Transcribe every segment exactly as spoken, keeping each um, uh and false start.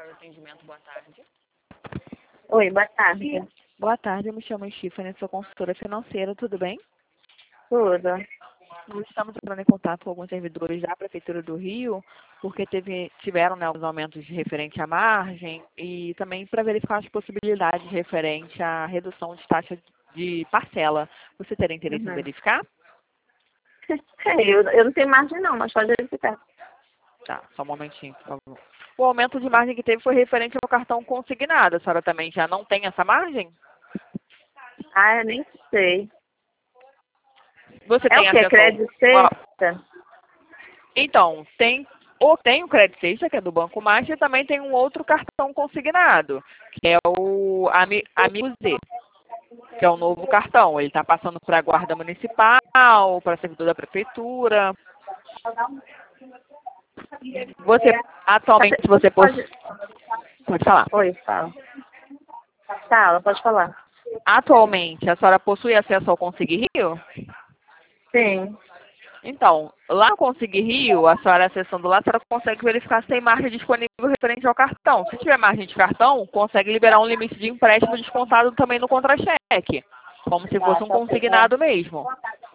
Central de Atendimento, boa tarde. Oi, boa tarde. Boa tarde, eu me chamo Stephanie, sou consultora financeira, tudo bem? Tudo. Nós estamos entrando em contato com alguns servidores da Prefeitura do Rio, porque teve, tiveram, né, alguns aumentos de referente à margem e também para verificar as possibilidades referente à redução de taxa de parcela. Você teria interesse Uhum. em verificar? Eu, eu não tenho margem não, mas pode verificar. Tá, só um momentinho, por favor. O aumento de margem que teve foi referente ao cartão consignado. A senhora também já não tem essa margem? Ah, eu nem sei. Você É tem o quê? acesso Crédito ao... sexta? Então, tem, ou tem o Crédito Sexta, que é do Banco Master, e também tem um outro cartão consignado, que é o Ami- Amigo Z, que é o novo cartão. Ele está passando para a Guarda Municipal, para servidor da Prefeitura. Você, atualmente, você Pode... possui... Pode falar. Oi, fala. Fala, pode falar. Atualmente, a senhora possui acesso ao Conseguir Rio? Sim. Então, lá no Conseguir Rio, a senhora acessando lá, a senhora consegue verificar se tem margem disponível referente ao cartão. Se tiver margem de cartão, consegue liberar um limite de empréstimo descontado também no contra-cheque, como se fosse um consignado mesmo.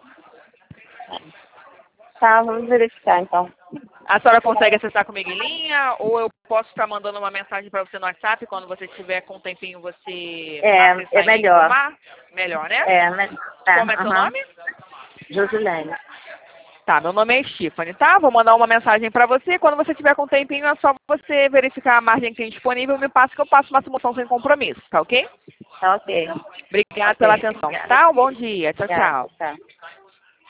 Tá, vamos verificar então. A senhora consegue acessar comigo em linha ou eu posso estar mandando uma mensagem para você no WhatsApp, quando você estiver com um tempinho você É, acessar é e melhor. informar? Melhor, né? É, mas... Tá, Como é seu aham. nome? Josilene. Tá, meu nome é Stephanie, tá? Vou mandar uma mensagem para você. Quando você tiver com um tempinho, é só você verificar a margem que tem disponível. Me passa que eu passo uma simulação sem compromisso, tá ok? Tá ok. Obrigada Ok, pela atenção, obrigada. tá? Um bom dia. Tchau, Obrigada, tchau. tchau.